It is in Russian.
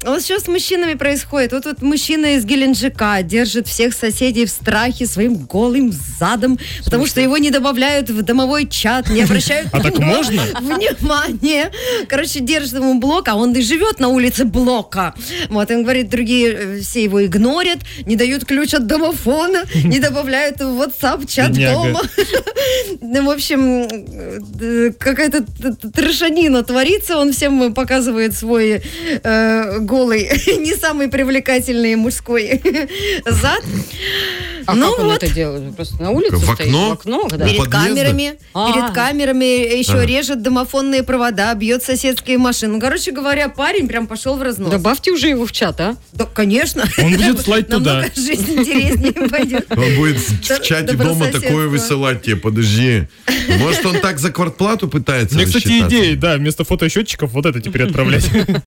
Вот что с мужчинами происходит? Вот мужчина из Геленджика держит всех соседей в страхе своим голым задом, потому что его не добавляют в домовой чат, не обращают А так можно? внимания. Короче, держит ему блок, а он и живет на улице Блока. Вот, он говорит, другие все его игнорят, не дают ключ от домофона, не добавляют в WhatsApp чат дома. В общем, какая-то трешанина творится, он всем показывает свой голый, не самый привлекательный мужской зад. А как он это делает? Просто на улице в стоит? окно? В окно, да? Перед камерами еще режет домофонные провода, бьет соседские машины. Ну, короче говоря, парень прям пошел в разнос. Добавьте уже его в чат, а? Да, конечно. Он будет слать туда. Намного жизнь интереснее пойдет. Он будет в чате дома такое высылать тебе, подожди. Может, он так за квартплату пытается Мне, кстати, рассчитаться? идея, да, вместо фотосчетчиков вот это теперь отправлять.